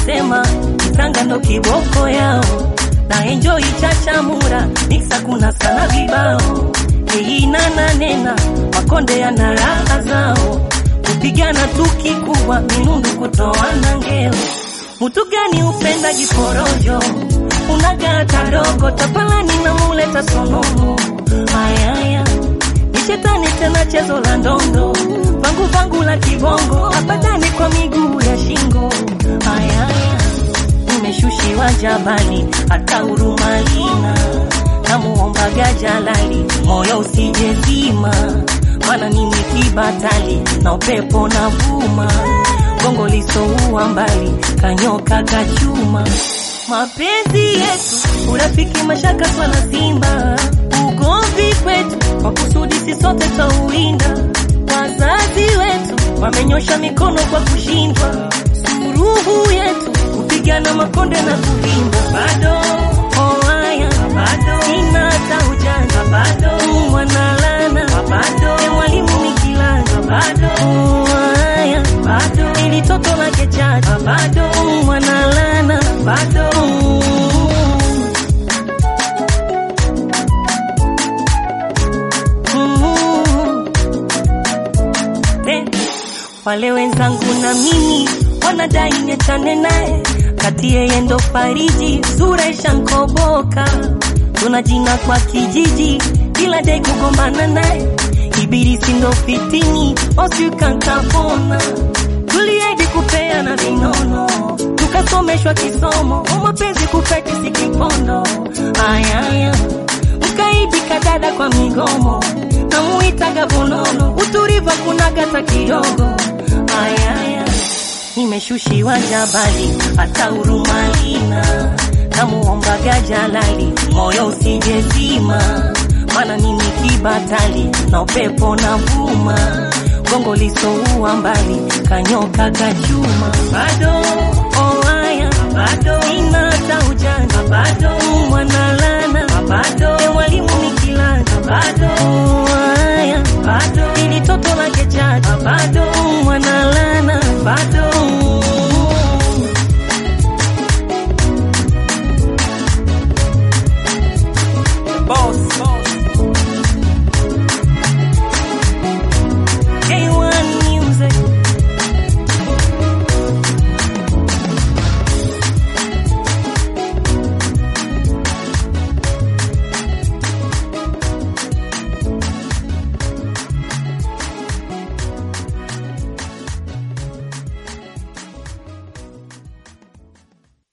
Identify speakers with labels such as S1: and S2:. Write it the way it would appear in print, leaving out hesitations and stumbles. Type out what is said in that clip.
S1: wanasema Tanga ndo kiboko yao, na enjoy chachamura mixa kuna sana vibao. Hii nena Makonde yana raha zao, kupigana tukikubwa minundu kutoana ngeo. Mtu gani upenda jiporojo, unagata dogo tapalani na muleta sonono. Ayaya ni shetani tena chezo la ndondo, vangu la kibongo abadani kwa miguu ya shingo. Ayaya nimeshushiwa jabali hata huruma ina, namuomba Jalali moyo usijezima, maana mimi kibatali na upepo na vuma, gongo lisouwa mbali kanyoka kachuma. Mapenzi yetu urafiki mashaka swala simba, ugomvi kwetu kwa kusudi si sote tauinda. Wazazi wetu wamenyosha mikono kwa kushindwa, suruhu yetu kupigana Makonde na kuvimba. Bado haya bado sina taujana, bado mwanalana, bado mwalimu nikilana, bado haya bado ili toto la kechacha, bado mwanalana, bado wale wenzangu na mimi wanadai niachane naye, kati yeye ndo Fariji sura ishankoboka, tuna jina kwa kijiji kila dai kugombana naye, Ibilisi ndo fitini osikankapona. Tuliahidi kupeana vinono, tukasomeshwa kisomo, mapenzi kupeti sikipondo. Ayaya mkaidi kadada kwa migomo, namuitaga bonono, uturiva kunagata kidogo. Ayaya nimeshushiwa jabali hata huruma ina, namuomba Jalali moyo usijezima, maana mimi kibatali na upepo na vuma, gongo lisouwa mbali kanyoka kachuma. Bado haya bado ina taujana, bado